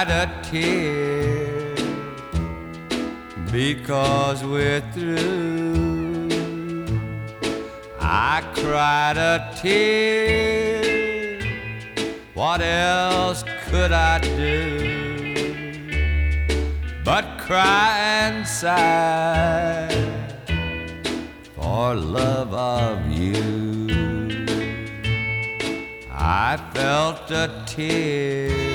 cried a tear because we're through. I cried a tear. What else could I do but cry and sigh for love of you? I felt a tear